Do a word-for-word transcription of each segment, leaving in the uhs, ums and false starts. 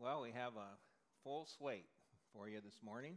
Well, we have a full slate for you this morning,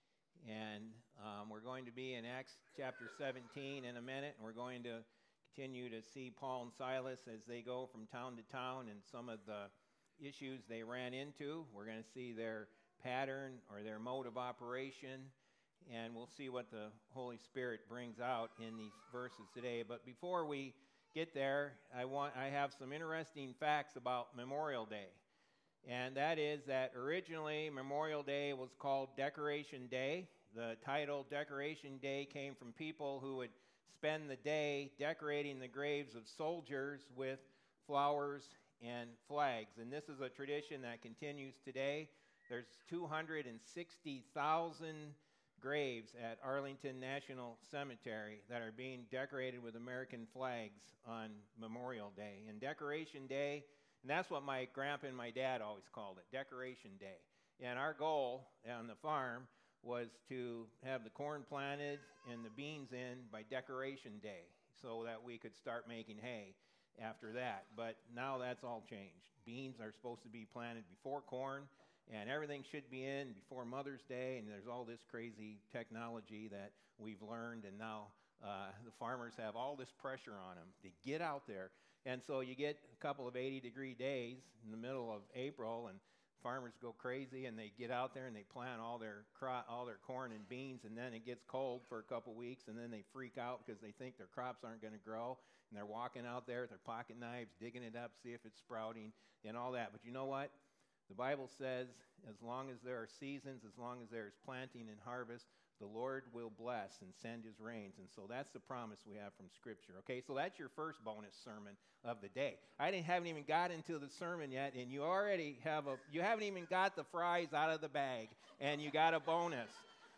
and um, we're going to be in Acts chapter seventeen in a minute, and we're going to continue to see Paul and Silas as they go from town to town and some of the issues they ran into. We're going to see their pattern or their mode of operation, and we'll see what the Holy Spirit brings out in these verses today. But before we get there, I want I have some interesting facts about Memorial Day. And that is that originally Memorial Day was called Decoration Day. The title Decoration Day came from people who would spend the day decorating the graves of soldiers with flowers and flags. And this is a tradition that continues today. There's two hundred sixty thousand graves at Arlington National Cemetery that are being decorated with American flags on Memorial Day. And Decoration Day, and that's what my grandpa and my dad always called it, Decoration Day. And our goal on the farm was to have the corn planted and the beans in by Decoration Day so that we could start making hay after that. But now that's all changed. Beans are supposed to be planted before corn, and everything should be in before Mother's Day, and there's all this crazy technology that we've learned, and now uh, the farmers have all this pressure on them to get out there. And so you get a couple of eighty-degree days in the middle of April, and farmers go crazy, and they get out there and they plant all their cro- all their corn and beans, and then it gets cold for a couple weeks, and then they freak out because they think their crops aren't going to grow, and they're walking out there with their pocket knives, digging it up, see if it's sprouting, and all that. But you know what? The Bible says as long as there are seasons, as long as there is planting and harvest, the Lord will bless and send his rains. And so that's the promise we have from Scripture. Okay, so that's your first bonus sermon of the day. I didn't haven't even got into the sermon yet, and you already have a you haven't even got the fries out of the bag, and you got a bonus.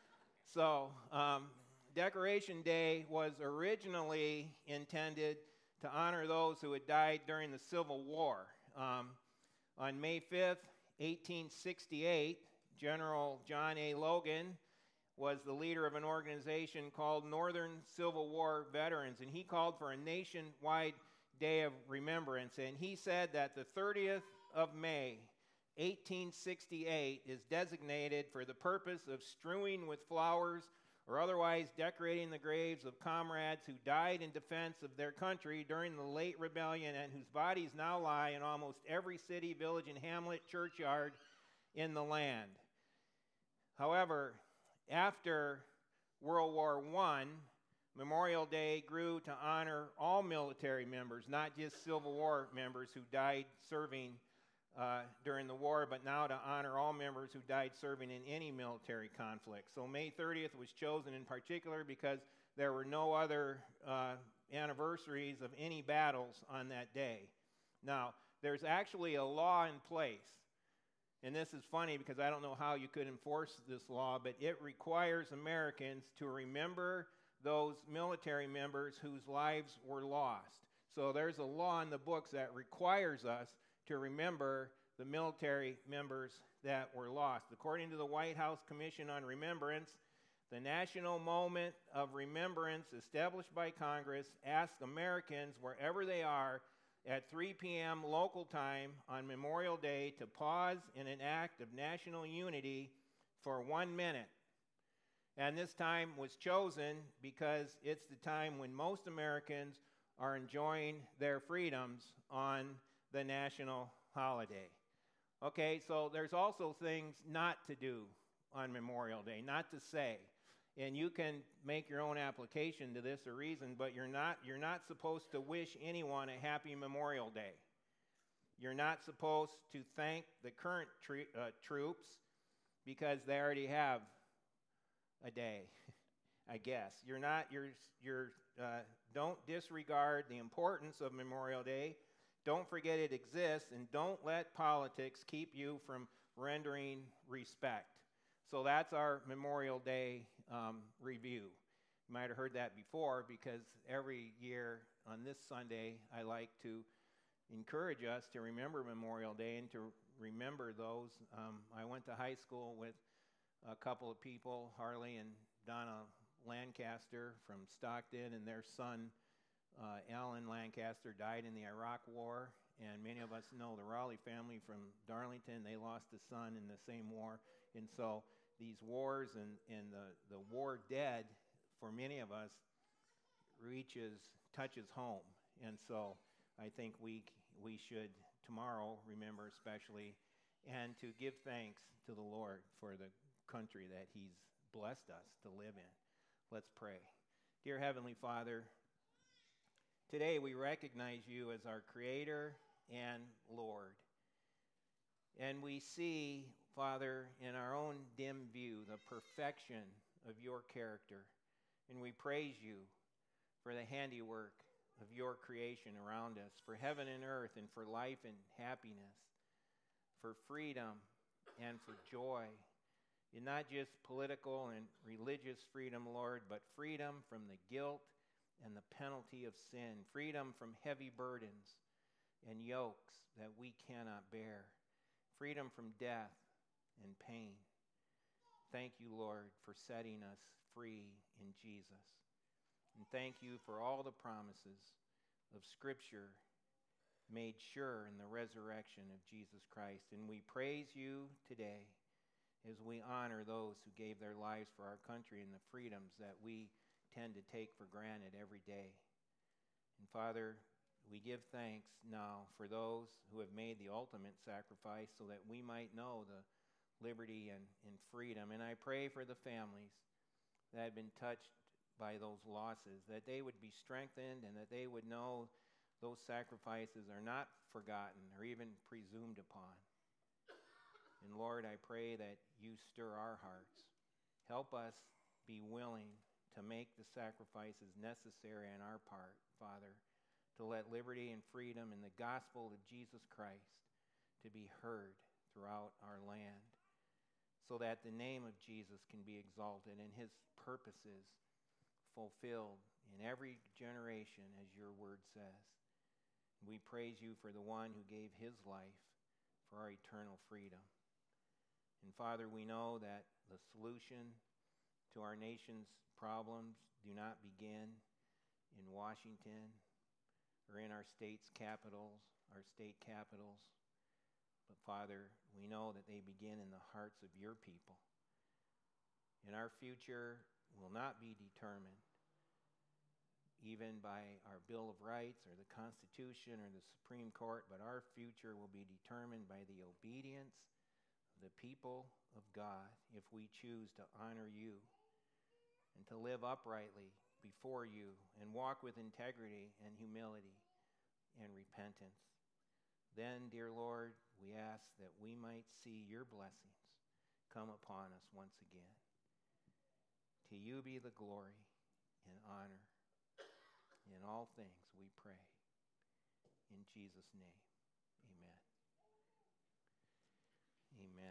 So um, Decoration Day was originally intended to honor those who had died during the Civil War. Um, on May fifth, eighteen sixty-eight, General John A. Logan was the leader of an organization called Northern Civil War Veterans, and he called for a nationwide day of remembrance. And he said that the thirtieth of May, eighteen sixty-eight, is designated for the purpose of strewing with flowers or otherwise decorating the graves of comrades who died in defense of their country during the late rebellion and whose bodies now lie in almost every city, village, and hamlet churchyard in the land. However, after World War One, Memorial Day grew to honor all military members, not just Civil War members who died serving uh, during the war, but now to honor all members who died serving in any military conflict. So May thirtieth was chosen in particular because there were no other uh, anniversaries of any battles on that day. Now, there's actually a law in place. And this is funny because I don't know how you could enforce this law, but it requires Americans to remember those military members whose lives were lost. So there's a law in the books that requires us to remember the military members that were lost. According to the White House Commission on Remembrance, the national moment of remembrance established by Congress asks Americans, wherever they are, at three p.m. local time on Memorial Day to pause in an act of national unity for one minute. And this time was chosen because it's the time when most Americans are enjoying their freedoms on the national holiday. Okay, so there's also things not to do on Memorial Day, not to say. And you can make your own application to this or reason, but you're not you're not supposed to wish anyone a happy Memorial Day. You're not supposed to thank the current tre- uh, troops because they already have a day, I guess. You're not you're you're uh, don't disregard the importance of Memorial Day. Don't forget it exists, and don't let politics keep you from rendering respect. So that's our Memorial Day um, review. You might have heard that before because every year on this Sunday, I like to encourage us to remember Memorial Day and to remember those. Um, I went to high school with a couple of people, Harley and Donna Lancaster from Stockton, and their son, uh, Alan Lancaster, died in the Iraq War. and many of us know the Raleigh family from Darlington. They lost a son in the same war. And so these wars and, and the, the war dead, for many of us, reaches, touches home. And so I think we we should tomorrow remember especially and to give thanks to the Lord for the country that he's blessed us to live in. Let's pray. Dear Heavenly Father, today we recognize you as our Creator and Lord. And we see, Father, in our own dim view, the perfection of your character. And we praise you for the handiwork of your creation around us, for heaven and earth, and for life and happiness, for freedom and for joy. And not just political and religious freedom, Lord, but freedom from the guilt and the penalty of sin, freedom from heavy burdens and yokes that we cannot bear, freedom from death and pain. Thank you, Lord, for setting us free in Jesus. And thank you for all the promises of Scripture made sure in the resurrection of Jesus Christ. And we praise you today as we honor those who gave their lives for our country and the freedoms that we tend to take for granted every day. And Father, we give thanks now for those who have made the ultimate sacrifice so that we might know the liberty and, and freedom. And I pray for the families that have been touched by those losses, that they would be strengthened and that they would know those sacrifices are not forgotten or even presumed upon. And Lord, I pray that you stir our hearts. Help us be willing to make the sacrifices necessary on our part, Father, to let liberty and freedom and the gospel of Jesus Christ to be heard throughout our land, so that the name of Jesus can be exalted and his purposes fulfilled in every generation, as your word says. We praise you for the one who gave his life for our eternal freedom. And Father, we know that the solution to our nation's problems do not begin in Washington or in our state's capitals, our state capitals. But Father, we know that they begin in the hearts of your people. And our future will not be determined even by our Bill of Rights or the Constitution or the Supreme Court, but our future will be determined by the obedience of the people of God if we choose to honor you and to live uprightly before you and walk with integrity and humility and repentance. Then, dear Lord, we ask that we might see your blessings come upon us once again. To you be the glory and honor. In all things we pray. In Jesus' name, amen. Amen.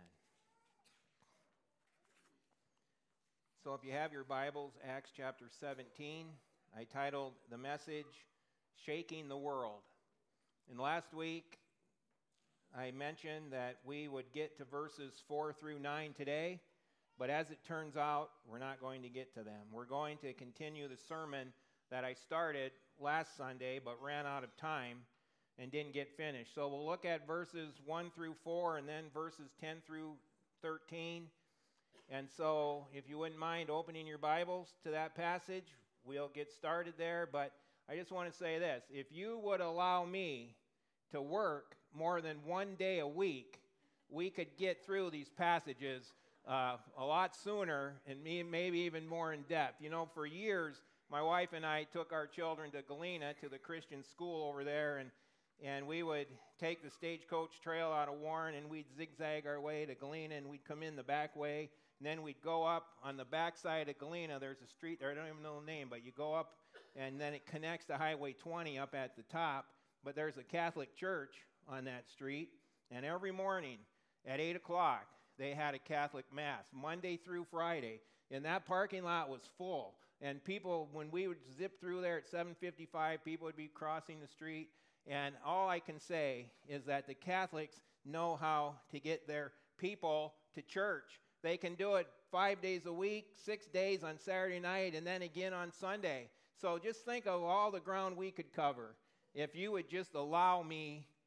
So if you have your Bibles, Acts chapter seventeen, I titled the message, Shaking the World. And last week, I mentioned that we would get to verses four through nine today, but as it turns out, we're not going to get to them. We're going to continue the sermon that I started last Sunday but ran out of time and didn't get finished. So we'll look at verses one through four and then verses ten through thirteen. And so if you wouldn't mind opening your Bibles to that passage, we'll get started there. But I just want to say this. If you would allow me to work more than one day a week, we could get through these passages uh, a lot sooner and maybe even more in depth. You know, for years, my wife and I took our children to Galena, to the Christian school over there, and, and we would take the Stagecoach Trail out of Warren, and we'd zigzag our way to Galena, and we'd come in the back way, and then we'd go up on the back side of Galena. There's a street there, I don't even know the name, but you go up, and then it connects to Highway twenty up at the top, but there's a Catholic church on that street, and every morning at eight o'clock, they had a Catholic Mass, Monday through Friday, and that parking lot was full. And people, when we would zip through there at seven fifty-five, people would be crossing the street. And all I can say is that the Catholics know how to get their people to church. They can do it five days a week, six days on Saturday night, and then again on Sunday. So just think of all the ground we could cover if you would just allow me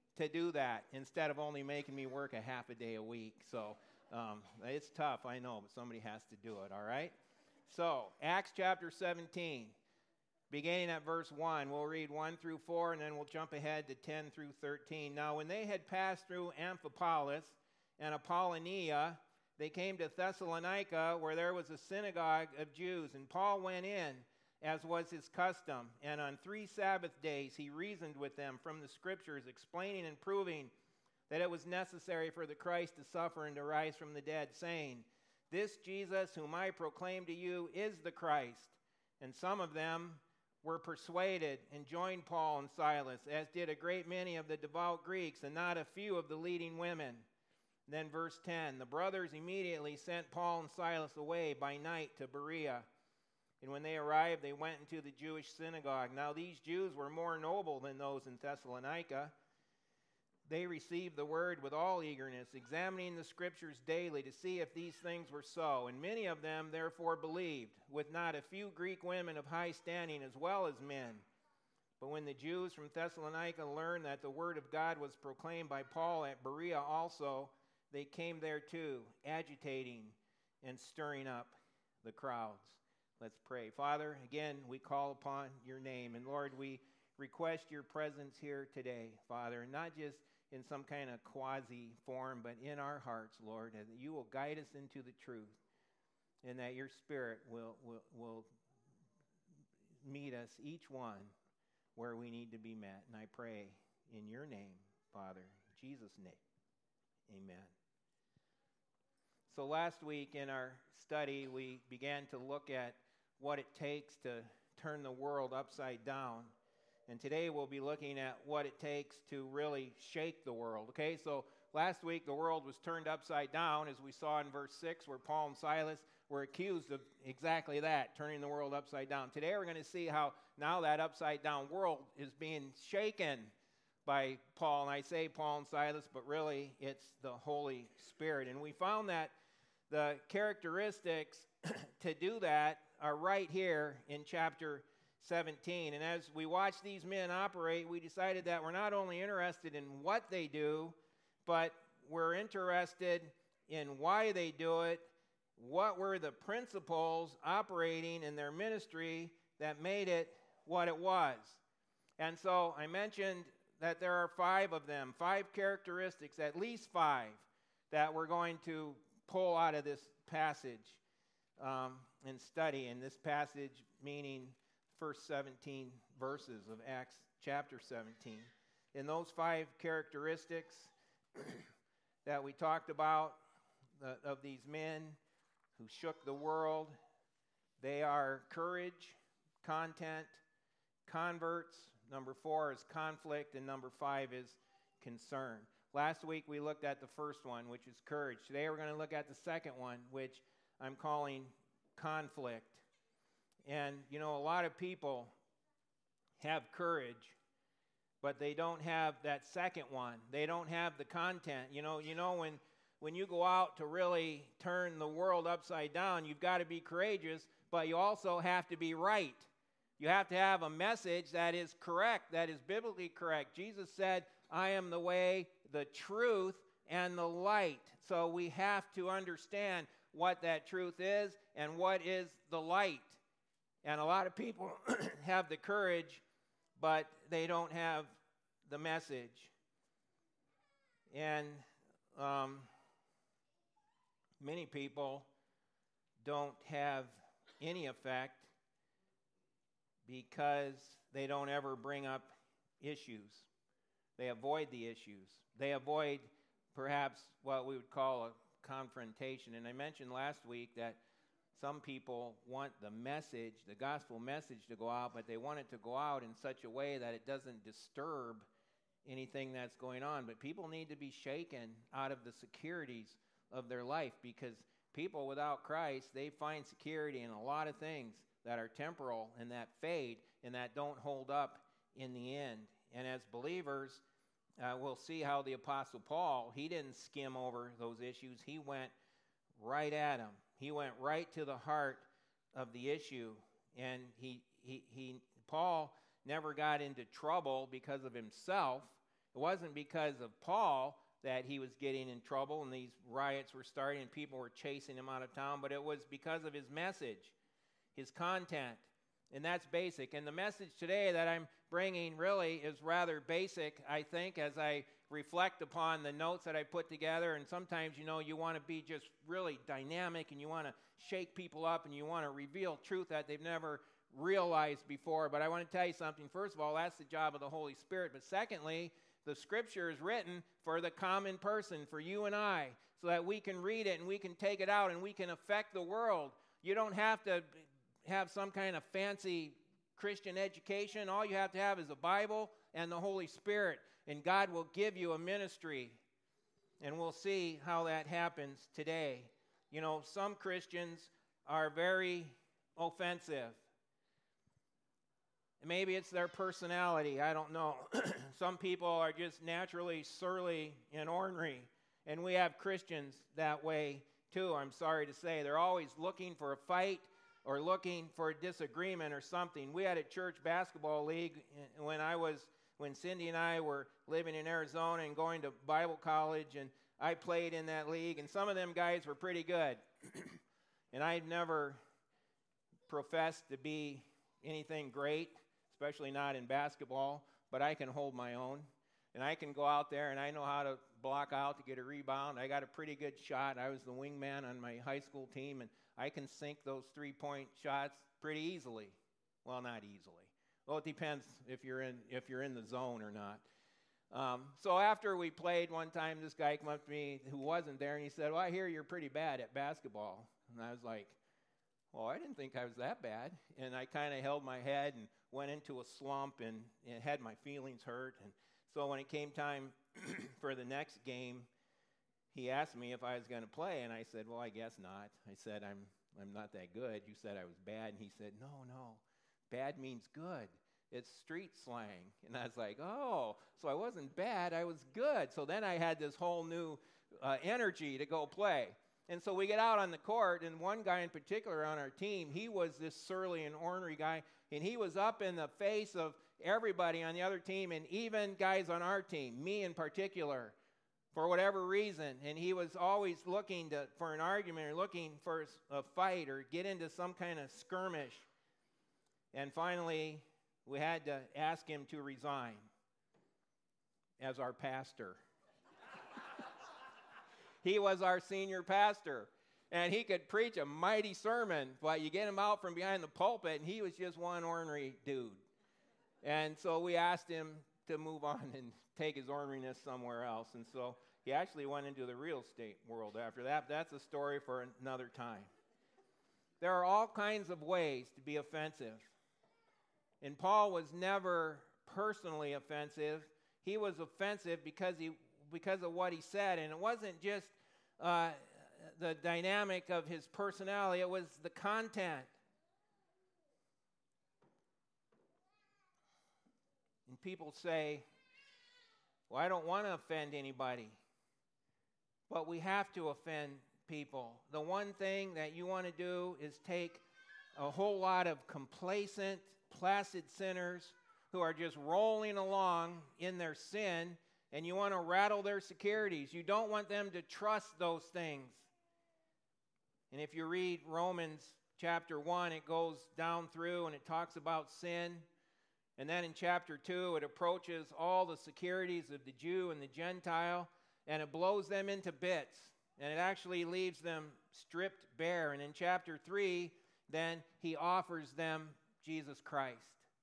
to do that instead of only making me work a half a day a week. So um, it's tough, I know, but somebody has to do it, all right? So Acts chapter seventeen, beginning at verse one. We'll read one through four, and then we'll jump ahead to ten through thirteen. Now, when they had passed through Amphipolis and Apollonia, they came to Thessalonica, where there was a synagogue of Jews. And Paul went in, as was his custom. And on three Sabbath days he reasoned with them from the Scriptures, explaining and proving that it was necessary for the Christ to suffer and to rise from the dead, saying, "This Jesus whom I proclaim to you is the Christ." And some of them were persuaded and joined Paul and Silas, as did a great many of the devout Greeks, and not a few of the leading women. Then verse ten, the brothers immediately sent Paul and Silas away by night to Berea. And when they arrived, they went into the Jewish synagogue. Now these Jews were more noble than those in Thessalonica. They received the word with all eagerness, examining the Scriptures daily to see if these things were so. And many of them therefore believed, with not a few Greek women of high standing as well as men. But when the Jews from Thessalonica learned that the word of God was proclaimed by Paul at Berea also, they came there too, agitating and stirring up the crowds. Let's pray. Father, again, we call upon your name. And Lord, we request your presence here today, Father, not just in some kind of quasi form, but in our hearts, Lord, and that you will guide us into the truth, and that your Spirit will, will, will meet us, each one, where we need to be met. And I pray in your name, Father, in Jesus' name, amen. So last week in our study, we began to look at what it takes to turn the world upside down. And today we'll be looking at what it takes to really shake the world. Okay, so last week the world was turned upside down, as we saw in verse six, where Paul and Silas were accused of exactly that, turning the world upside down. Today we're going to see how now that upside down world is being shaken by Paul. And I say Paul and Silas, but really it's the Holy Spirit. And we found that the characteristics to do that are right here in chapter seventeen. And as we watch these men operate, we decided that we're not only interested in what they do, but we're interested in why they do it, what were the principles operating in their ministry that made it what it was. And so I mentioned that there are five of them, five characteristics, at least five, that we're going to pull out of this passage um, and study. And this passage meaning first seventeen verses of Acts chapter seventeen. In those five characteristics that we talked about uh, of these men who shook the world, they are courage, content, converts. Number four is conflict, and number five is concern. Last week we looked at the first one, which is courage. Today we're going to look at the second one, which I'm calling conflict. And, you know, a lot of people have courage, but they don't have that second one. They don't have the content. You know, you know when, when you go out to really turn the world upside down, you've got to be courageous, but you also have to be right. You have to have a message that is correct, that is biblically correct. Jesus said, I am the way, the truth, and the light. So we have to understand what that truth is and what is the light. And a lot of people have the courage, but they don't have the message. And um, many people don't have any effect because they don't ever bring up issues. They avoid the issues. They avoid perhaps what we would call a confrontation. And I mentioned last week that some people want the message, the gospel message to go out, but they want it to go out in such a way that it doesn't disturb anything that's going on. But people need to be shaken out of the securities of their life, because people without Christ, they find security in a lot of things that are temporal and that fade and that don't hold up in the end. And as believers, uh, we'll see how the Apostle Paul, he didn't skim over those issues. He went right at them. He went right to the heart of the issue. And he, he, he, Paul never got into trouble because of himself. It wasn't because of Paul that he was getting in trouble and these riots were starting and people were chasing him out of town, but it was because of his message, his content. And that's basic. And the message today that I'm bringing really is rather basic, I think, as I reflect upon the notes that I put together. And sometimes, you know, you want to be just really dynamic and you want to shake people up and you want to reveal truth that they've never realized before. But I want to tell you something. First of all, that's the job of the Holy Spirit. But secondly, the Scripture is written for the common person, for you and I, so that we can read it and we can take it out and we can affect the world. You don't have to have some kind of fancy Christian education. All you have to have is the Bible and the Holy Spirit, and God will give you a ministry. And we'll see how that happens today. You know, some Christians are very offensive. Maybe it's their personality, I don't know. Some people are just naturally surly and ornery, and we have Christians that way too, I'm sorry to say. They're always looking for a fight or looking for a disagreement or something. We had a church basketball league when I was, when Cindy and I were living in Arizona and going to Bible college, and I played in that league, and some of them guys were pretty good. And I've never professed to be anything great, especially not in basketball, but I can hold my own. And I can go out there, and I know how to block out to get a rebound. I got a pretty good shot. I was the wingman on my high school team, and I can sink those three-point shots pretty easily. Well, not easily. Well, it depends if you're in if you're in the zone or not. Um, so after we played one time, this guy came up to me who wasn't there, and he said, well, I hear you're pretty bad at basketball. And I was like, well, I didn't think I was that bad. And I kind of held my head and went into a slump and, and had my feelings hurt. And so when it came time for the next game, he asked me if I was going to play, and I said, well, I guess not. I said, I'm I'm not that good. You said I was bad. And he said, no, no, bad means good. It's street slang. And I was like, oh, so I wasn't bad, I was good. So then I had this whole new uh, energy to go play. And so we get out on the court, and one guy in particular on our team, he was this surly and ornery guy, and he was up in the face of everybody on the other team, and even guys on our team, me in particular, for whatever reason. And he was always looking to, for an argument or looking for a fight or get into some kind of skirmish. And finally, we had to ask him to resign as our pastor. He was our senior pastor, and he could preach a mighty sermon, but you get him out from behind the pulpit, and he was just one ornery dude. And so we asked him to move on and take his orneriness somewhere else. And so he actually went into the real estate world after that. That's a story for another time. There are all kinds of ways to be offensive. And Paul was never personally offensive. He was offensive because he because of what he said. And it wasn't just uh, the dynamic of his personality, it was the content. And people say, well, I don't want to offend anybody. But we have to offend people. The one thing that you want to do is take a whole lot of complacent, placid sinners who are just rolling along in their sin, and you want to rattle their securities. You don't want them to trust those things. And if you read Romans chapter one, it goes down through and it talks about sin. And then in chapter two, it approaches all the securities of the Jew and the Gentile, and it blows them into bits. And it actually leaves them stripped bare. And in chapter three, then he offers them Jesus Christ.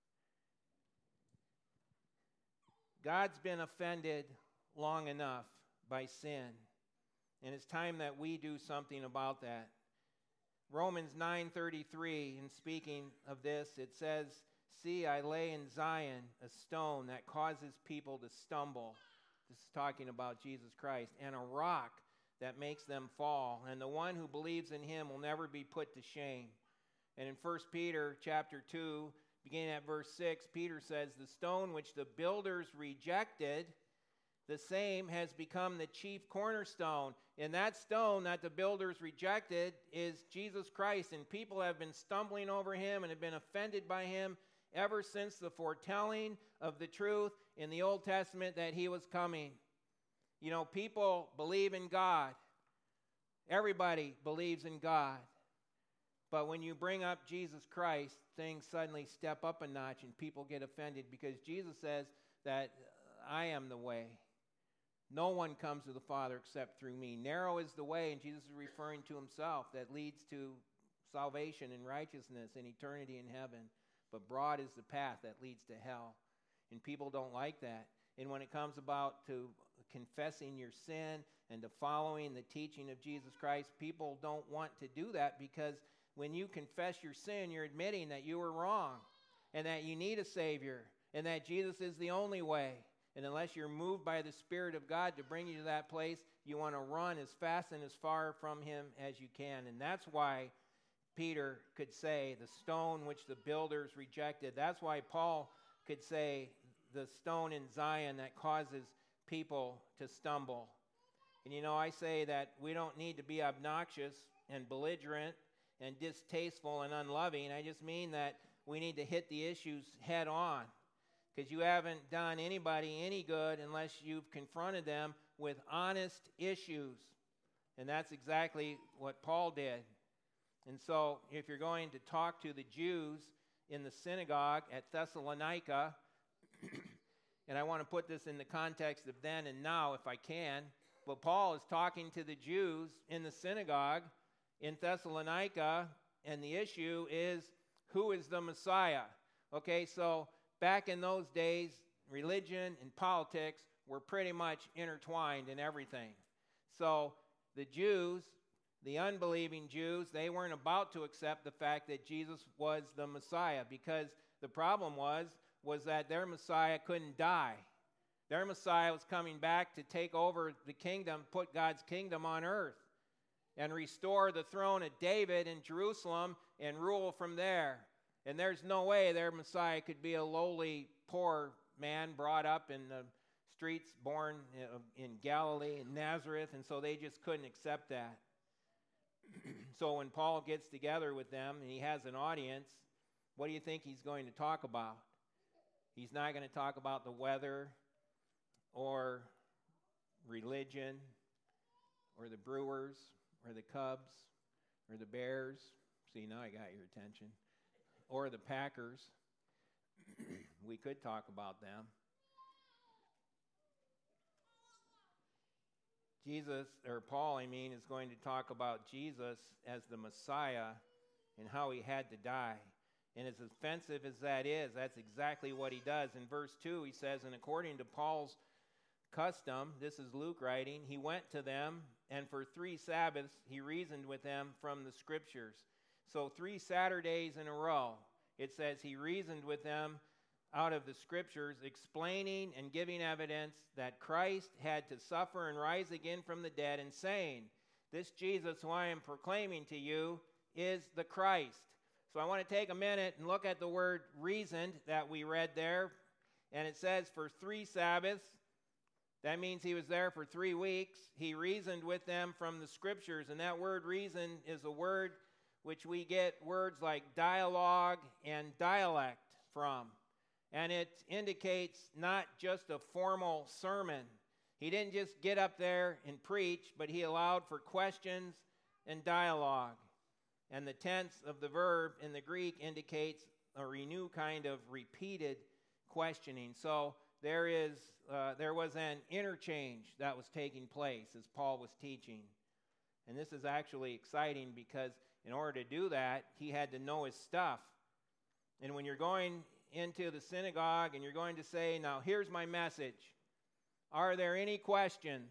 God's been offended long enough by sin, and it's time that we do something about that. Romans nine thirty-three, in speaking of this, it says, see, I lay in Zion a stone that causes people to stumble. This is talking about Jesus Christ. And a rock that makes them fall. And the one who believes in him will never be put to shame. And in First Peter chapter two, beginning at verse six, Peter says, the stone which the builders rejected, the same has become the chief cornerstone. And that stone that the builders rejected is Jesus Christ. And people have been stumbling over him and have been offended by him. ever since the foretelling of the truth in the Old Testament that he was coming. You know, people believe in God. Everybody believes in God. But when you bring up Jesus Christ, things suddenly step up a notch and people get offended because Jesus says that I am the way. No one comes to the Father except through me. Narrow is the way, and Jesus is referring to himself, that leads to salvation and righteousness and eternity in heaven. But broad is the path that leads to hell. And people don't like that. And when it comes about to confessing your sin and to following the teaching of Jesus Christ, people don't want to do that because when you confess your sin, you're admitting that you were wrong and that you need a Savior and that Jesus is the only way. And unless you're moved by the Spirit of God to bring you to that place, you want to run as fast and as far from him as you can. And that's why Peter could say, the stone which the builders rejected. That's why Paul could say, the stone in Zion that causes people to stumble. And you know, I say that we don't need to be obnoxious and belligerent and distasteful and unloving. I just mean that we need to hit the issues head on. Because you haven't done anybody any good unless you've confronted them with honest issues. And that's exactly what Paul did. And so if you're going to talk to the Jews in the synagogue at Thessalonica, and I want to put this in the context of then and now if I can, but Paul is talking to the Jews in the synagogue in Thessalonica, and the issue is, who is the Messiah? Okay, so back in those days, religion and politics were pretty much intertwined in everything. So the Jews, the unbelieving Jews, they weren't about to accept the fact that Jesus was the Messiah because the problem was, was that their Messiah couldn't die. Their Messiah was coming back to take over the kingdom, put God's kingdom on earth, and restore the throne of David in Jerusalem and rule from there. And there's no way their Messiah could be a lowly, poor man brought up in the streets, born in Galilee, in Nazareth, and so they just couldn't accept that. So when Paul gets together with them and he has an audience, what do you think he's going to talk about? He's not going to talk about the weather or religion or the Brewers or the Cubs or the Bears. See, now I got your attention. Or the Packers. We could talk about them. Jesus, or Paul, I mean, is going to talk about Jesus as the Messiah and how he had to die. And as offensive as that is, that's exactly what he does. In verse two, he says, and according to Paul's custom, this is Luke writing, he went to them, and for three Sabbaths he reasoned with them from the Scriptures. So three Saturdays in a row, it says he reasoned with them out of the Scriptures, explaining and giving evidence that Christ had to suffer and rise again from the dead, and saying, this Jesus who I am proclaiming to you is the Christ. So I want to take a minute and look at the word reasoned that we read there. And it says for three Sabbaths. That means he was there for three weeks. He reasoned with them from the Scriptures. And that word reason is a word which we get words like dialogue and dialect from. And it indicates not just a formal sermon. He didn't just get up there and preach, but he allowed for questions and dialogue. And the tense of the verb in the Greek indicates a renew kind of repeated questioning. So there is, uh, there was an interchange that was taking place as Paul was teaching. And this is actually exciting because in order to do that, he had to know his stuff. And when you're going into the synagogue and you're going to say, now here's my message. Are there any questions?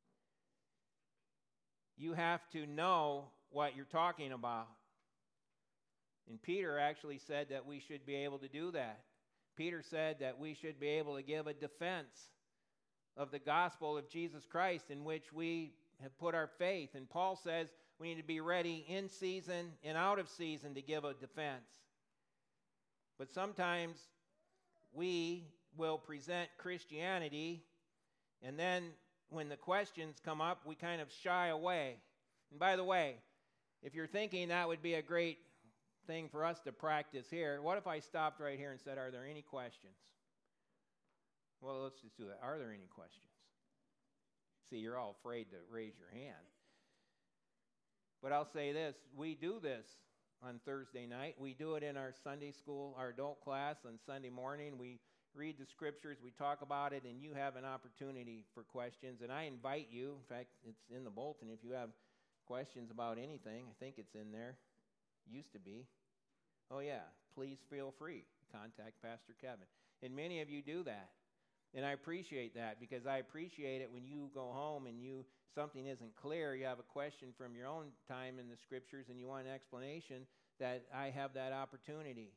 You have to know what you're talking about. And Peter actually said that we should be able to do that. Peter said that we should be able to give a defense of the gospel of Jesus Christ in which we have put our faith. And Paul says we need to be ready in season and out of season to give a defense. But sometimes we will present Christianity, and then when the questions come up, we kind of shy away. And by the way, if you're thinking that would be a great thing for us to practice here. What if I stopped right here and said, are there any questions? Well, let's just do that. Are there any questions? See, you're all afraid to raise your hand. But I'll say this. We do this on Thursday night. We do it in our Sunday school, our adult class on Sunday morning. We read the scriptures, we talk about it, and you have an opportunity for questions. And I invite you, in fact, it's in the bulletin, if you have questions about anything, I think it's in there. Used to be. Oh, yeah, please feel free to contact Pastor Kevin. And many of you do that. And I appreciate that, because I appreciate it when you go home and you something isn't clear, you have a question from your own time in the scriptures and you want an explanation, that I have that opportunity.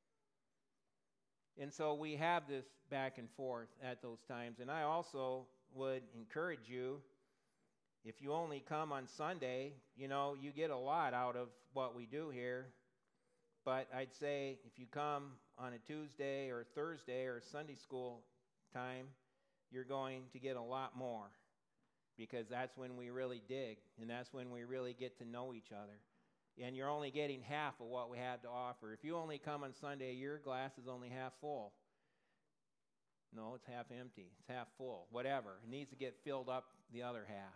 And so we have this back and forth at those times. And I also would encourage you, if you only come on Sunday, you know, you get a lot out of what we do here. But I'd say if you come on a Tuesday or Thursday or Sunday school time, you're going to get a lot more, because that's when we really dig, and that's when we really get to know each other. And you're only getting half of what we have to offer. If you only come on Sunday, your glass is only half full. No, it's half empty. It's half full. Whatever. It needs to get filled up the other half.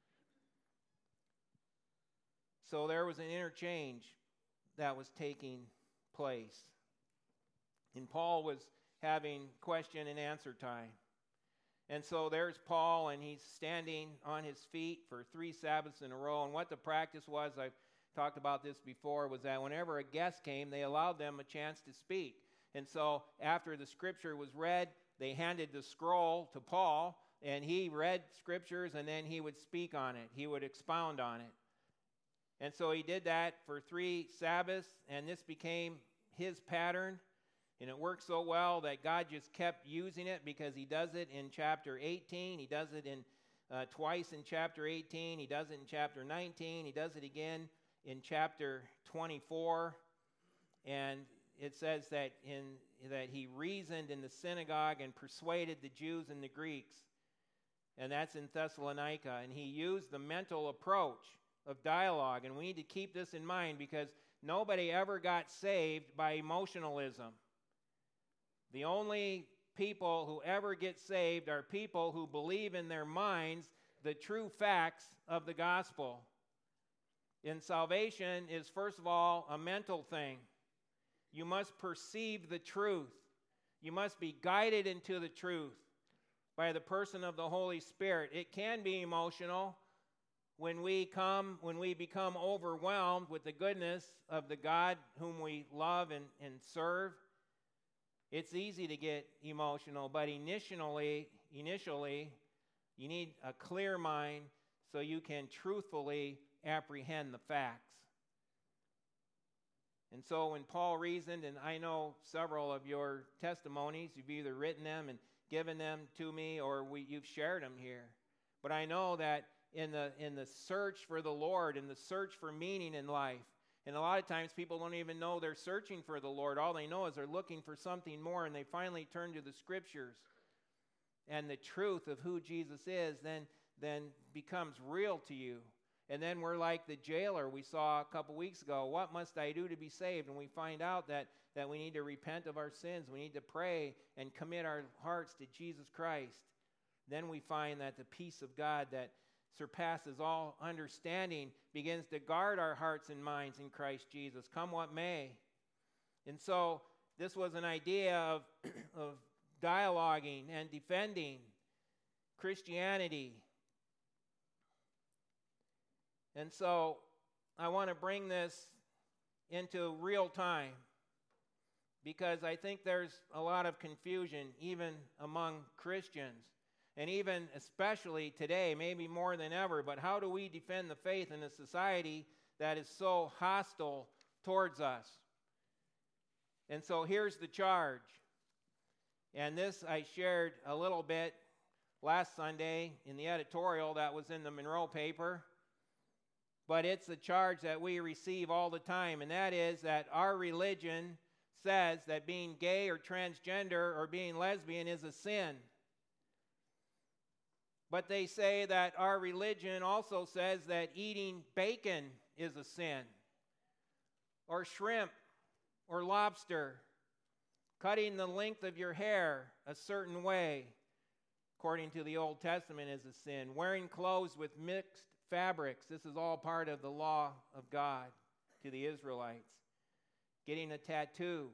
So there was an interchange that was taking place. And Paul was having question and answer time. And so there's Paul, and he's standing on his feet for three Sabbaths in a row. And what the practice was, I've talked about this before, was that whenever a guest came, they allowed them a chance to speak. And so after the scripture was read, they handed the scroll to Paul, and he read scriptures, and then he would speak on it. He would expound on it. And so he did that for three Sabbaths, and this became his pattern. And it worked so well that God just kept using it, because he does it in chapter eighteen. He does it in uh, twice in chapter eighteen. He does it in chapter nineteen. He does it again in chapter twenty-four. And it says that in that he reasoned in the synagogue and persuaded the Jews and the Greeks. And that's in Thessalonica. And he used the mental approach of dialogue. And we need to keep this in mind, because nobody ever got saved by emotionalism. The only people who ever get saved are people who believe in their minds the true facts of the gospel. And salvation is, first of all, a mental thing. You must perceive the truth. You must be guided into the truth by the person of the Holy Spirit. It can be emotional when we come, when we become overwhelmed with the goodness of the God whom we love and, and serve. It's easy to get emotional, but initially, initially, you need a clear mind so you can truthfully apprehend the facts. And so when Paul reasoned, and I know several of your testimonies, you've either written them and given them to me, or we, you've shared them here. But I know that in the in the search for the Lord, in the search for meaning in life, and a lot of times people don't even know they're searching for the Lord. All they know is they're looking for something more, and they finally turn to the scriptures. And the truth of who Jesus is then, then becomes real to you. And then we're like the jailer we saw a couple weeks ago. What must I do to be saved? And we find out that, that we need to repent of our sins. We need to pray and commit our hearts to Jesus Christ. Then we find that the peace of God that surpasses all understanding begins to guard our hearts and minds in Christ Jesus, come what may. And so this was an idea of, of dialoguing and defending Christianity. And so I want to bring this into real time, because I think there's a lot of confusion even among Christians. And even especially today, maybe more than ever, but how do we defend the faith in a society that is so hostile towards us? And so here's the charge. And this I shared a little bit last Sunday in the editorial that was in the Monroe paper. But it's a charge that we receive all the time, and that is that our religion says that being gay or transgender or being lesbian is a sin. But they say that our religion also says that eating bacon is a sin, or shrimp or lobster, cutting the length of your hair a certain way, according to the Old Testament, is a sin. Wearing clothes with mixed fabrics, this is all part of the law of God to the Israelites. Getting a tattoo.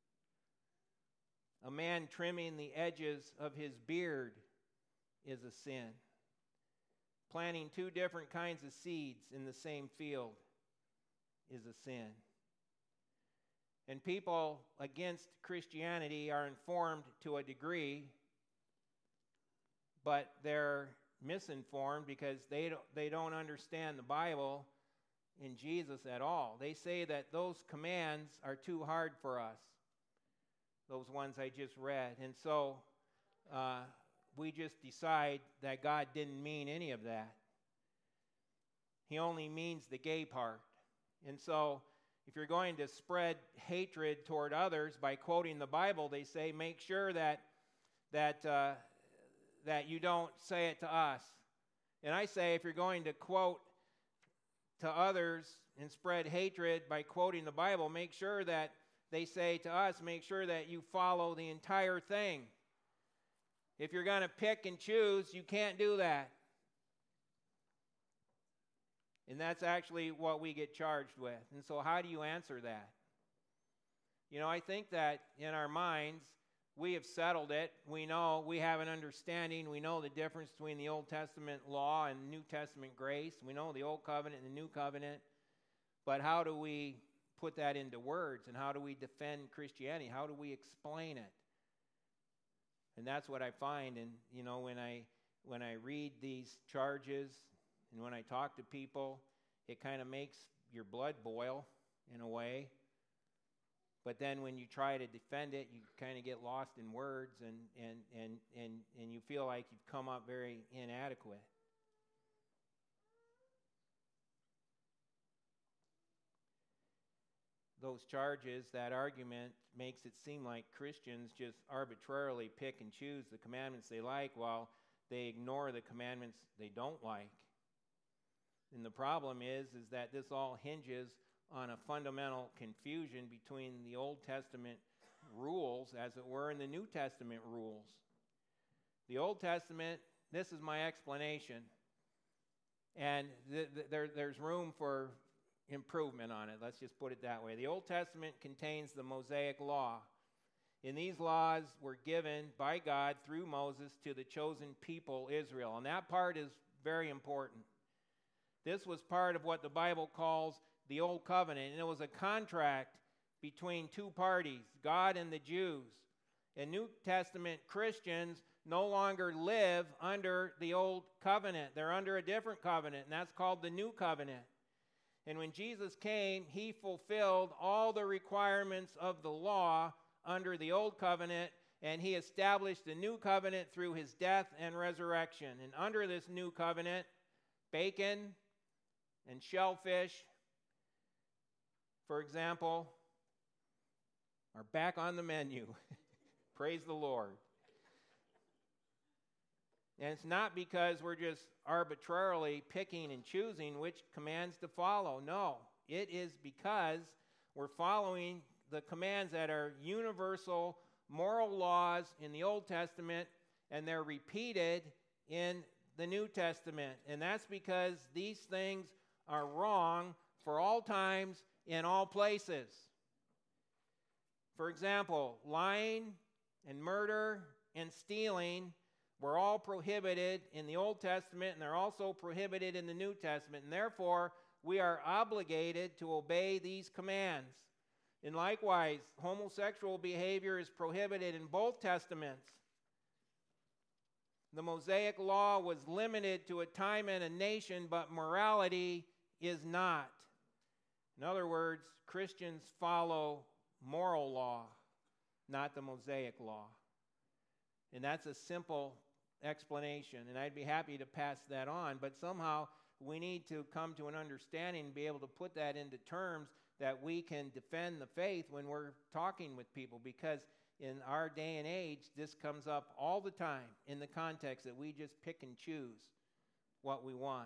A man trimming the edges of his beard is a sin. Planting two different kinds of seeds in the same field is a sin. And people against Christianity are informed to a degree, but they're misinformed because they don't, they don't understand the Bible in Jesus at all. They say that those commands are too hard for us, those ones I just read. And so uh, we just decide that God didn't mean any of that. He only means the gay part. And so if you're going to spread hatred toward others by quoting the Bible, they say make sure that that uh, that you don't say it to us. And I say if you're going to quote to others and spread hatred by quoting the Bible, make sure that they say to us, make sure that you follow the entire thing. If you're going to pick and choose, you can't do that. And that's actually what we get charged with. And so how do you answer that? You know, I think that in our minds, we have settled it. We know, we have an understanding. We know the difference between the Old Testament law and New Testament grace. We know the Old Covenant and the New Covenant. But how do we put that into words? And how do we defend Christianity? How do we explain it? And that's what I find. And, you know, when I when I read these charges and when I talk to people, it kind of makes your blood boil in a way. But then when you try to defend it, you kind of get lost in words and, and, and, and, and you feel like you've come up very inadequate. Those charges, that argument, makes it seem like Christians just arbitrarily pick and choose the commandments they like while they ignore the commandments they don't like. And the problem is, is that this all hinges on a fundamental confusion between the Old Testament rules, as it were, and the New Testament rules. The Old Testament, this is my explanation, and th- th- there, there's room for improvement on it. Let's just put it that way. The Old Testament contains the Mosaic Law. And these laws were given by God through Moses to the chosen people, Israel. And that part is very important. This was part of what the Bible calls the Old Covenant. And it was a contract between two parties, God and the Jews. And New Testament Christians no longer live under the Old Covenant. They're under a different covenant, and that's called the New Covenant. And when Jesus came, he fulfilled all the requirements of the law under the Old Covenant, and he established the New Covenant through his death and resurrection. And under this New Covenant, bacon and shellfish, for example, are back on the menu. Praise the Lord. And it's not because we're just arbitrarily picking and choosing which commands to follow. No, it is because we're following the commands that are universal moral laws in the Old Testament, and they're repeated in the New Testament. And that's because these things are wrong for all times in all places. For example, lying and murder and stealing were all prohibited in the Old Testament, and they're also prohibited in the New Testament. And therefore, we are obligated to obey these commands. And likewise, homosexual behavior is prohibited in both Testaments. The Mosaic Law was limited to a time and a nation, but morality is not. In other words, Christians follow moral law, not the Mosaic Law. And that's a simple explanation, and I'd be happy to pass that on, but somehow we need to come to an understanding and be able to put that into terms that we can defend the faith when we're talking with people, because in our day and age, this comes up all the time in the context that we just pick and choose what we want.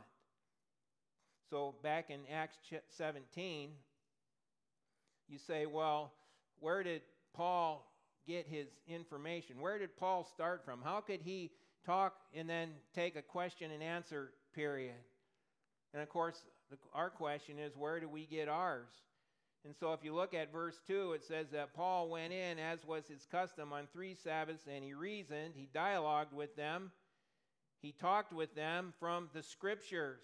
So back in Acts seventeen, you say, well, where did Paul get his information? Where did Paul start from? How could he talk and then take a question and answer period? And of course, the, our question is, where do we get ours? And so if you look at verse two, it says that Paul went in, as was his custom, on three Sabbaths, and he reasoned, he dialogued with them, he talked with them from the Scriptures.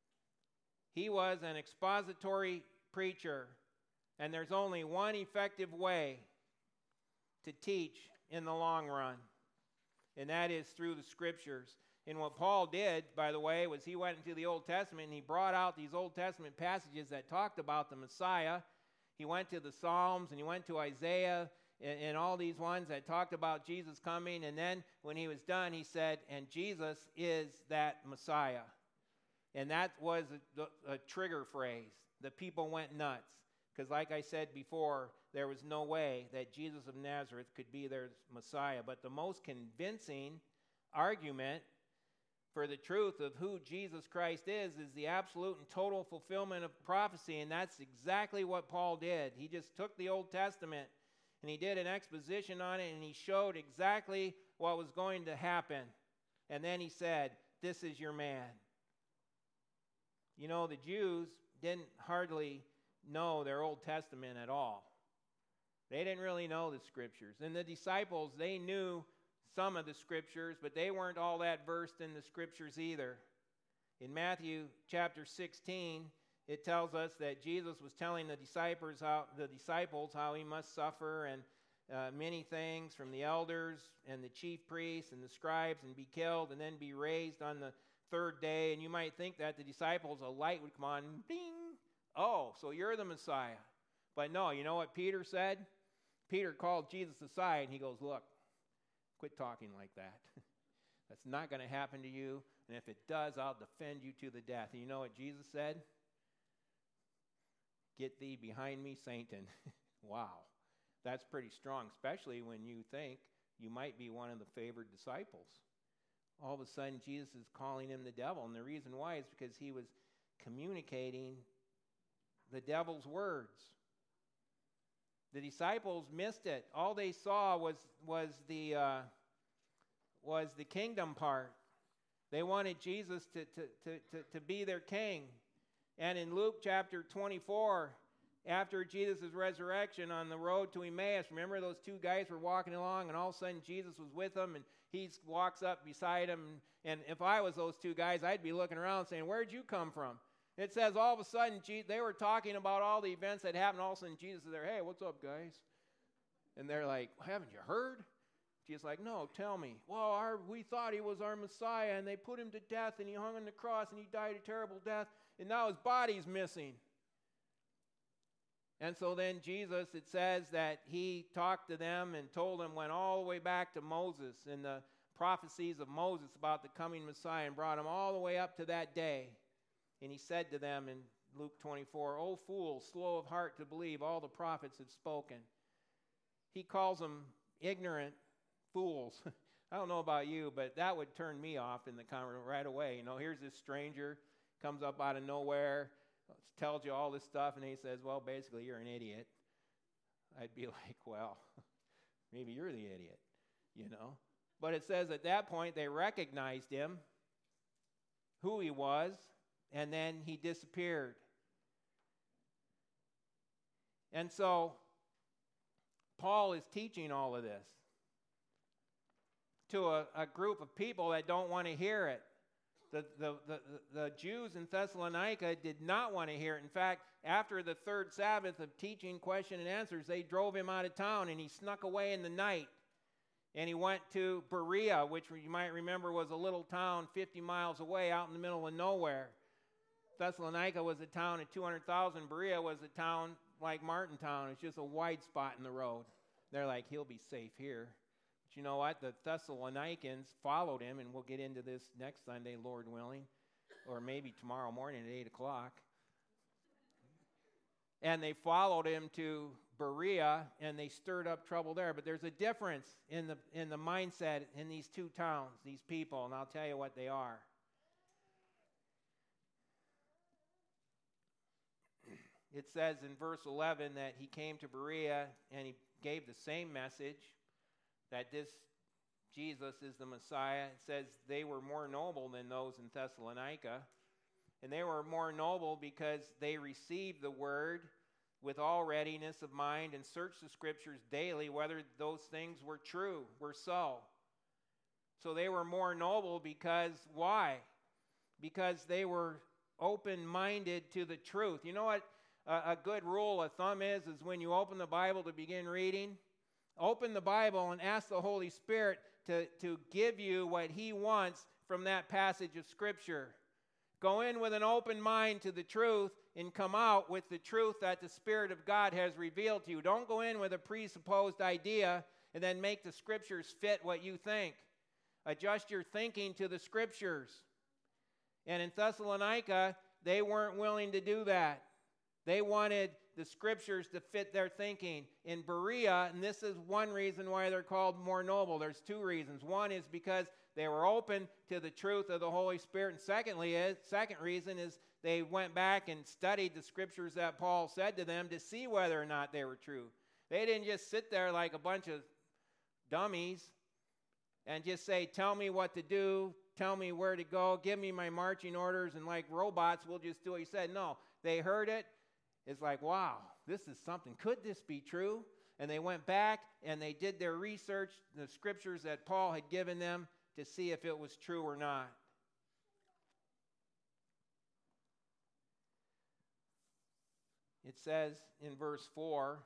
He was an expository preacher, and there's only one effective way to teach in the long run, and that is through the Scriptures. And what Paul did, by the way, was he went into the Old Testament and he brought out these Old Testament passages that talked about the Messiah. He went to the Psalms and he went to Isaiah and, and all these ones that talked about Jesus coming. And then when he was done, he said, and Jesus is that Messiah. And that was a, a trigger phrase. The people went nuts. Because like I said before, there was no way that Jesus of Nazareth could be their Messiah. But the most convincing argument for the truth of who Jesus Christ is is the absolute and total fulfillment of prophecy, and that's exactly what Paul did. He just took the Old Testament and he did an exposition on it, and he showed exactly what was going to happen. And then he said, this is your man. You know, the Jews didn't hardly know their Old Testament at all. They didn't really know the Scriptures. And the disciples, they knew some of the Scriptures, but they weren't all that versed in the Scriptures either. In Matthew chapter sixteen, it tells us that Jesus was telling the disciples how, the disciples how he must suffer and uh, many things from the elders and the chief priests and the scribes, and be killed and then be raised on the third day. And you might think that the disciples, a light would come on, ding, oh, so you're the Messiah. But no, you know what Peter said? Peter called Jesus aside and he goes, look, quit talking like that. That's not going to happen to you. And if it does, I'll defend you to the death. And you know what Jesus said? Get thee behind me, Satan. Wow. That's pretty strong, especially when you think you might be one of the favored disciples. All of a sudden, Jesus is calling him the devil. And the reason why is because he was communicating the devil's words. The disciples missed it. All they saw was was the uh, was the kingdom part. They wanted Jesus to, to, to, to, to be their king. And in Luke chapter twenty-four, after Jesus' resurrection on the road to Emmaus, remember those two guys were walking along, and all of a sudden Jesus was with them, and he walks up beside them. And if I was those two guys, I'd be looking around saying, where'd you come from? It says all of a sudden, they were talking about all the events that happened. All of a sudden, Jesus is there. Hey, what's up, guys? And they're like, haven't you heard? Jesus is like, no, tell me. Well, our, we thought he was our Messiah, and they put him to death, and he hung on the cross, and he died a terrible death, and now his body's missing. And so then Jesus, it says that he talked to them and told them, went all the way back to Moses and the prophecies of Moses about the coming Messiah, and brought them all the way up to that day. And he said to them in Luke twenty-four, O fools, slow of heart to believe all the prophets have spoken. He calls them ignorant fools. I don't know about you, but that would turn me off in the conversation right away. You know, here's this stranger, comes up out of nowhere, tells you all this stuff, and he says, well, basically, you're an idiot. I'd be like, well, maybe you're the idiot, you know. But it says at that point they recognized him, who he was, and then he disappeared. And so Paul is teaching all of this to a, a group of people that don't want to hear it. The, the, the, the Jews in Thessalonica did not want to hear it. In fact, after the third Sabbath of teaching question and answers, they drove him out of town, and he snuck away in the night. And he went to Berea, which you might remember was a little town fifty miles away out in the middle of nowhere. Thessalonica was a town of two hundred thousand. Berea was a town like Martintown. It's just a wide spot in the road. They're like, he'll be safe here. But you know what? The Thessalonians followed him, and we'll get into this next Sunday, Lord willing, or maybe tomorrow morning at eight o'clock. And they followed him to Berea, and they stirred up trouble there. But there's a difference in the in the mindset in these two towns, these people, and I'll tell you what they are. it says in verse eleven that he came to Berea and he gave the same message, that this Jesus is the Messiah. It says they were more noble than those in Thessalonica. And they were more noble because they received the word with all readiness of mind and searched the scriptures daily whether those things were true, were so. So they were more noble because, why? Because they were open-minded to the truth. You know what a, a good rule of thumb is, is when you open the Bible to begin reading, open the Bible and ask the Holy Spirit to, to give you what he wants from that passage of Scripture. Go in with an open mind to the truth and come out with the truth that the Spirit of God has revealed to you. Don't go in with a presupposed idea and then make the Scriptures fit what you think. Adjust your thinking to the Scriptures. And in Thessalonica, they weren't willing to do that. They wanted the Scriptures to fit their thinking. In Berea, and this is one reason why they're called more noble. There's two reasons. One is because they were open to the truth of the Holy Spirit. And secondly, is, second reason is they went back and studied the Scriptures that Paul said to them to see whether or not they were true. They didn't just sit there like a bunch of dummies and just say, tell me what to do, tell me where to go, give me my marching orders, and like robots, we'll just do what he said. No, they heard it. It's like, wow, this is something. Could this be true? And they went back and they did their research, the Scriptures that Paul had given them, to see if it was true or not. It says in verse four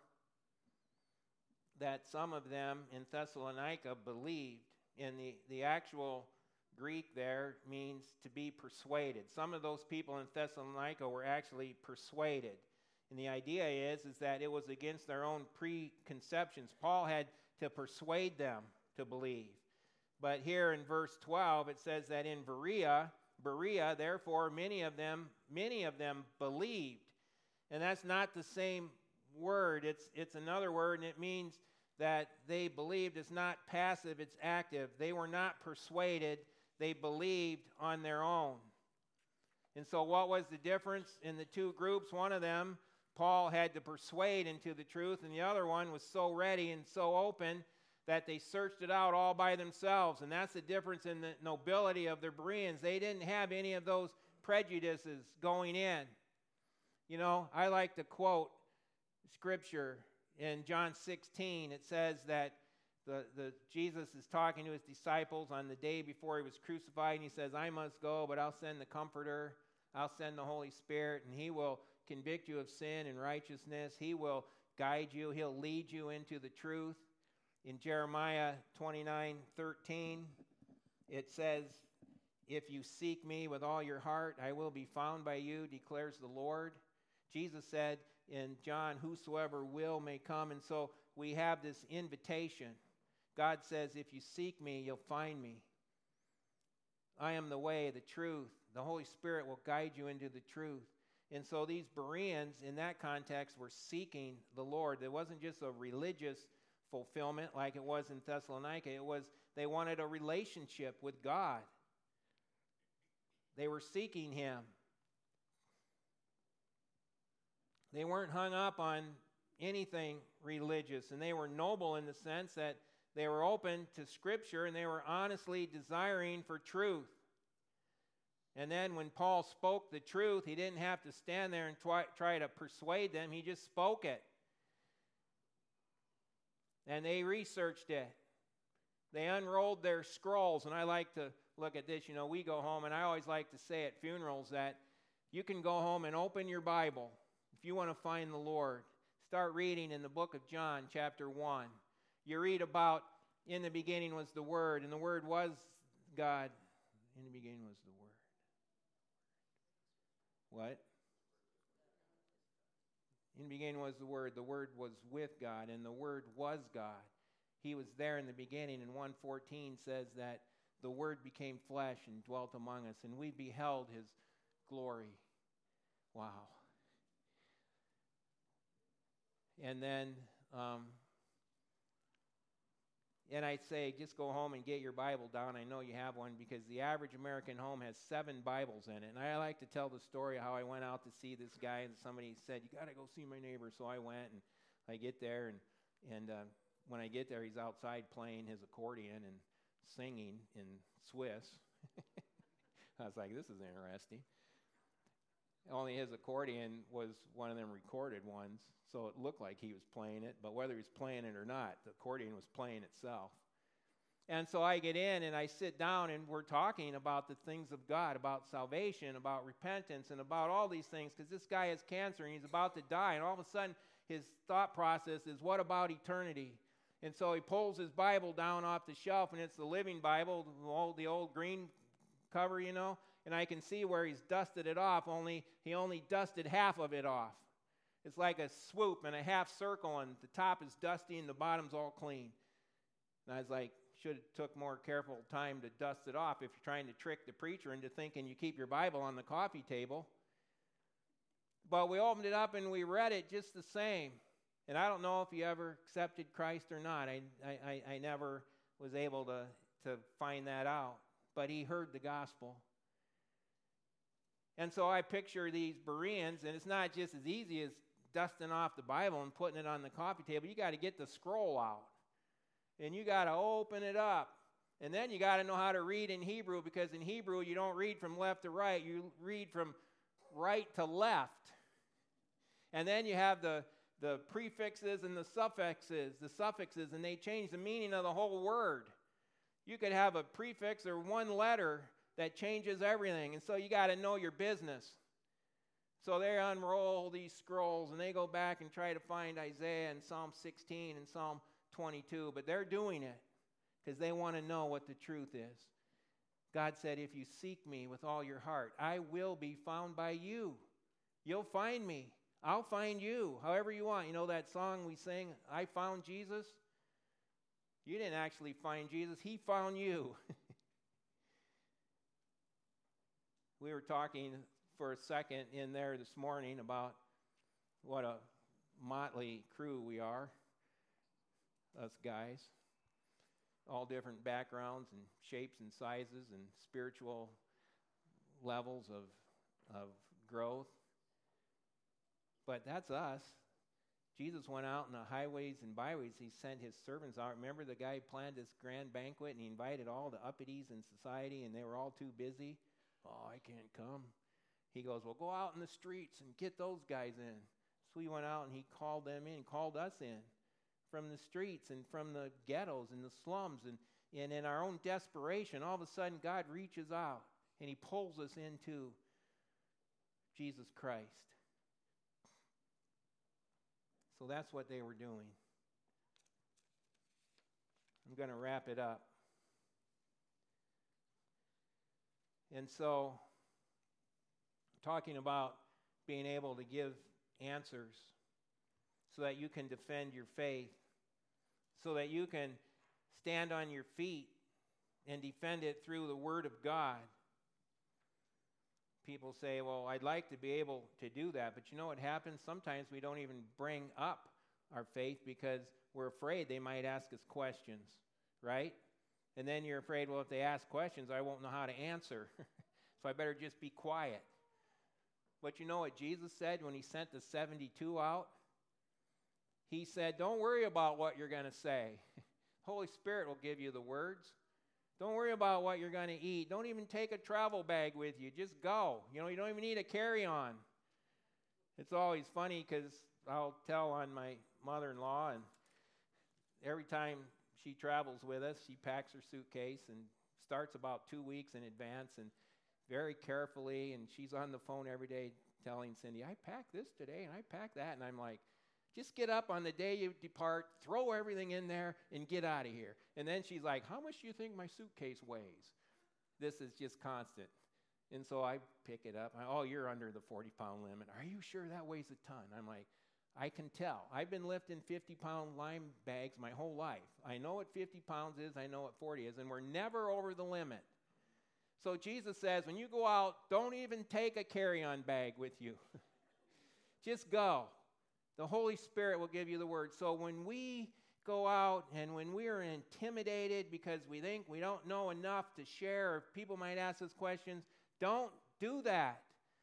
that some of them in Thessalonica believed. And the, the actual Greek there means to be persuaded. Some of those people in Thessalonica were actually persuaded. And the idea is, is that it was against their own preconceptions. Paul had to persuade them to believe. But here in verse twelve, it says that in Berea, Berea, therefore, many of them, many of them believed. And that's not the same word. It's, it's another word, and it means that they believed. It's not passive, it's active. They were not persuaded. They believed on their own. And so what was the difference in the two groups? One of them, Paul had to persuade into the truth, and the other one was so ready and so open that they searched it out all by themselves. And that's the difference in the nobility of the Bereans. They didn't have any of those prejudices going in. You know, I like to quote Scripture in John sixteen. It says that the, the Jesus is talking to his disciples on the day before he was crucified, and he says, I must go, but I'll send the Comforter. I'll send the Holy Spirit, and he will convict you of sin and righteousness. He will guide you. He'll lead you into the truth. In Jeremiah twenty-nine thirteen, it says, if you seek me with all your heart, I will be found by you, declares the Lord. Jesus said in John, whosoever will may come. And so we have this invitation. God says, if you seek me, you'll find me. I am the way, the truth. The Holy Spirit will guide you into the truth. And so these Bereans, in that context, were seeking the Lord. It wasn't just a religious fulfillment like it was in Thessalonica. It was, they wanted a relationship with God. They were seeking him. They weren't hung up on anything religious, and they were noble in the sense that they were open to Scripture, and they were honestly desiring for truth. And then when Paul spoke the truth, he didn't have to stand there and try, try to persuade them. He just spoke it. And they researched it. They unrolled their scrolls, and I like to look at this. You know, we go home, and I always like to say at funerals that you can go home and open your Bible. If you want to find the Lord, start reading in the book of John, chapter one. You read about, in the beginning was the Word, and the Word was God. In the beginning was the Word. What? In the beginning was the Word. The Word was with God, and the Word was God. He was there in the beginning, and one fourteen says that the Word became flesh and dwelt among us, and we beheld His glory. Wow. And then um, and I'd say, just go home and get your Bible down. I know you have one, because the average American home has seven Bibles in it. And I like to tell the story how I went out to see this guy, and somebody said, you got to go see my neighbor. So I went, and I get there, and, and uh, when I get there, he's outside playing his accordion and singing in Swiss. I was like, this is interesting. Only his accordion was one of them recorded ones, so it looked like he was playing it, but whether he was playing it or not, the accordion was playing itself. And so I get in and I sit down, and we're talking about the things of God, about salvation, about repentance, and about all these things, because this guy has cancer and he's about to die, and all of a sudden his thought process is, what about eternity? And so he pulls his Bible down off the shelf, and it's the Living Bible, the old, the old green cover, you know, and I can see where he's dusted it off, only he only dusted half of it off. It's like a swoop and a half circle, and the top is dusty and the bottom's all clean. And I was like, should have took more careful time to dust it off if you're trying to trick the preacher into thinking you keep your Bible on the coffee table. But we opened it up and we read it just the same. And I don't know if you ever accepted Christ or not. I, I, I never was able to, to find that out. But he heard the gospel. And so I picture these Bereans, and it's not just as easy as dusting off the Bible and putting it on the coffee table. You got to get the scroll out. And you got to open it up. And then you got to know how to read in Hebrew, because in Hebrew you don't read from left to right. You read from right to left. And then you have the, the prefixes and the suffixes, the suffixes, and they change the meaning of the whole word. You could have a prefix or one letter that changes everything. And so you got to know your business. So they unroll these scrolls, and they go back and try to find Isaiah and Psalm sixteen and Psalm twenty-two. But they're doing it because they want to know what the truth is. God said, if you seek me with all your heart, I will be found by you. You'll find me. I'll find you, however you want. You know that song we sing, I found Jesus? You didn't actually find Jesus. He found you. We were talking for a second in there this morning about what a motley crew we are, us guys. All different backgrounds and shapes and sizes and spiritual levels of, of growth. But that's us. Jesus went out in the highways and byways. He sent his servants out. Remember the guy planned this grand banquet, and he invited all the uppities in society, and they were all too busy. Oh, I can't come. He goes, well, go out in the streets and get those guys in. So we went out, and he called them in, called us in from the streets and from the ghettos and the slums. And, and in our own desperation, all of a sudden, God reaches out, and he pulls us into Jesus Christ. So that's what they were doing. I'm going to wrap it up. And so, talking about being able to give answers so that you can defend your faith, so that you can stand on your feet and defend it through the Word of God. People say, well, I'd like to be able to do that. But you know what happens? Sometimes we don't even bring up our faith because we're afraid they might ask us questions, right? And then you're afraid, well, if they ask questions, I won't know how to answer. So I better just be quiet. But you know what Jesus said when he sent the seventy-two out? He said, don't worry about what you're going to say. Holy Spirit will give you the words. Don't worry about what you're going to eat. Don't even take a travel bag with you. Just go. You know, you don't even need a carry-on. It's always funny because I'll tell on my mother-in-law, and every time she travels with us, she packs her suitcase and starts about two weeks in advance and very carefully, and she's on the phone every day telling Cindy, I packed this today and I packed that. And I'm like, just get up on the day you depart, throw everything in there, and get out of here. And then she's like, how much do you think my suitcase weighs? This is just constant. And so I pick it up. I, oh, you're under the forty-pound limit. Are you sure that weighs a ton? I'm like, I can tell. I've been lifting fifty-pound lime bags my whole life. I know what fifty pounds is. I know what forty is. And we're never over the limit. So Jesus says, when you go out, don't even take a carry-on bag with you. Just go. The Holy Spirit will give you the word. So when we go out and when we are intimidated because we think we don't know enough to share, or people might ask us questions, don't do that.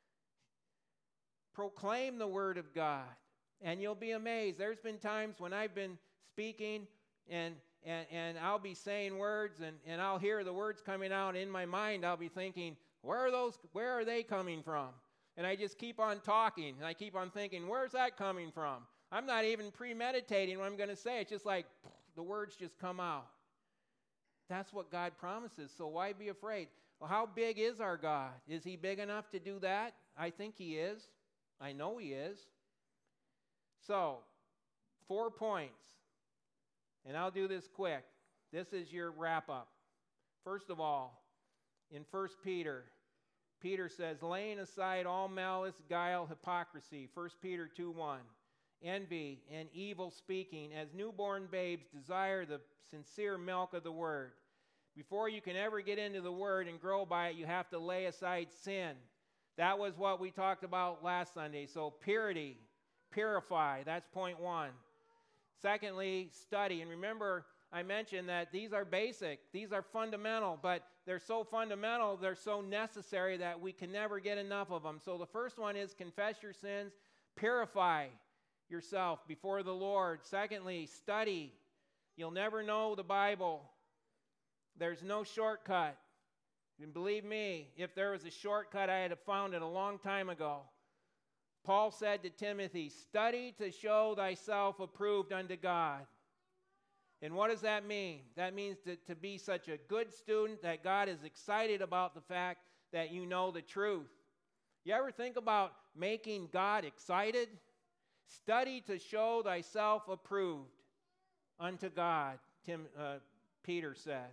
Proclaim the Word of God, and you'll be amazed. There's been times when I've been speaking, and and, and I'll be saying words, and, and I'll hear the words coming out in my mind. I'll be thinking, where are those? Where are they coming from? And I just keep on talking, and I keep on thinking, where's that coming from? I'm not even premeditating what I'm going to say. It's just like the words just come out. That's what God promises, so why be afraid? Well, how big is our God? Is he big enough to do that? I think he is. I know he is. So, four points, and I'll do this quick. This is your wrap-up. First of all, in First Peter, Peter says, laying aside all malice, guile, hypocrisy, First Peter two one, envy and evil speaking, as newborn babes desire the sincere milk of the Word. Before you can ever get into the Word and grow by it, you have to lay aside sin. That was what we talked about last Sunday. So purity, purify, that's point one. Secondly, study. And remember, I mentioned that these are basic, these are fundamental, but they're so fundamental, they're so necessary that we can never get enough of them. So the first one is confess your sins, purify yourself before the Lord. Secondly, study. You'll never know the Bible. There's no shortcut. And believe me, if there was a shortcut, I had found it a long time ago. Paul said to Timothy, study to show thyself approved unto God. And what does that mean? That means to, to be such a good student that God is excited about the fact that you know the truth. You ever think about making God excited? Study to show thyself approved unto God, Tim, uh, Peter says.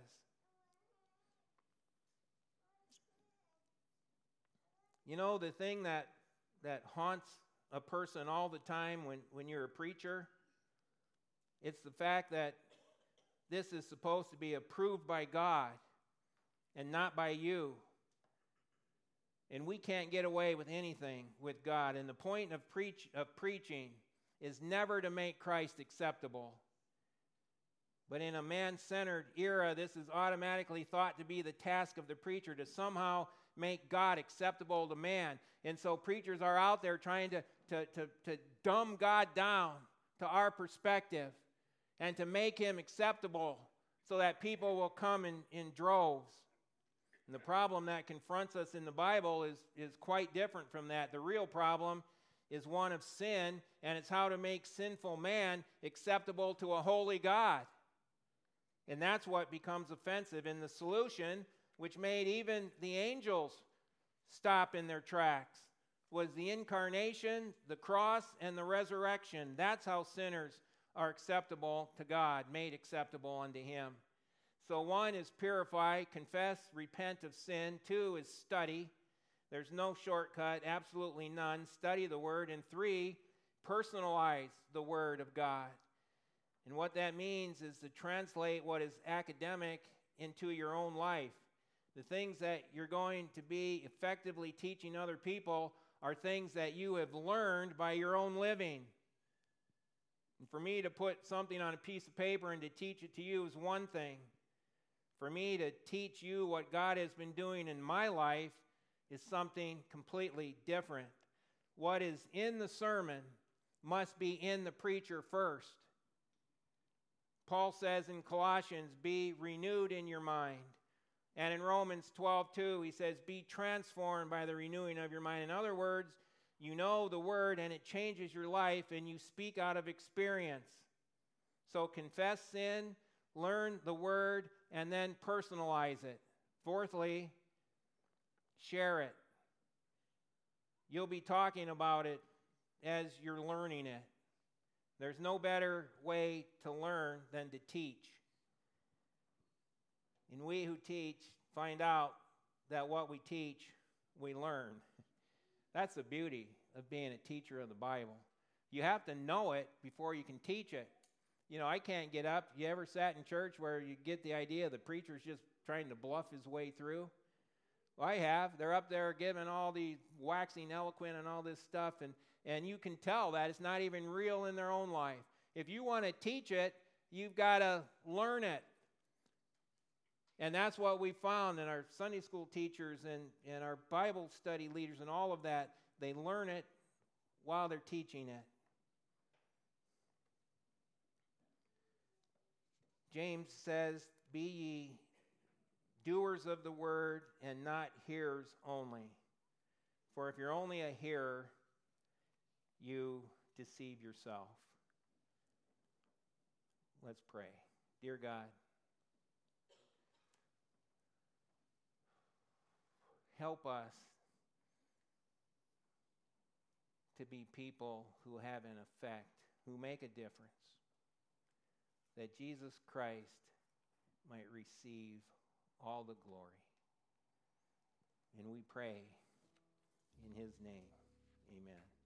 You know, the thing that, that haunts a person all the time when, when you're a preacher, it's the fact that this is supposed to be approved by God and not by you. And we can't get away with anything with God. And the point of preach of preaching is never to make Christ acceptable. But in a man-centered era, this is automatically thought to be the task of the preacher, to somehow make God acceptable to man. And so preachers are out there trying to, to, to, to dumb God down to our perspective and to make him acceptable so that people will come in, in droves. And the problem that confronts us in the Bible is, is quite different from that. The real problem is one of sin, and it's how to make sinful man acceptable to a holy God. And that's what becomes offensive. And the solution, which made even the angels stop in their tracks, was the incarnation, the cross, and the resurrection. That's how sinners are acceptable to God, made acceptable unto him. So one is purify, confess, repent of sin. Two is study. There's no shortcut, absolutely none. Study the Word. And three, personalize the Word of God. And what that means is to translate what is academic into your own life. The things that you're going to be effectively teaching other people are things that you have learned by your own living. And for me to put something on a piece of paper and to teach it to you is one thing. For me to teach you what God has been doing in my life is something completely different. What is in the sermon must be in the preacher first. Paul says in Colossians, be renewed in your mind. And in Romans twelve two, he says, be transformed by the renewing of your mind. In other words, you know the Word and it changes your life and you speak out of experience. So confess sin, learn the Word, and then personalize it. Fourthly, share it. You'll be talking about it as you're learning it. There's no better way to learn than to teach. And we who teach find out that what we teach, we learn. That's the beauty of being a teacher of the Bible. You have to know it before you can teach it. You know, I can't get up. You ever sat in church where you get the idea the preacher's just trying to bluff his way through? Well, I have. They're up there giving all these waxing eloquent and all this stuff, and, and you can tell that it's not even real in their own life. If you want to teach it, you've got to learn it. And that's what we found in our Sunday school teachers and, and our Bible study leaders and all of that. They learn it while they're teaching it. James says, be ye doers of the word and not hearers only. For if you're only a hearer, you deceive yourself. Let's pray. Dear God, help us to be people who have an effect, who make a difference, that Jesus Christ might receive all the glory. And we pray in his name. Amen.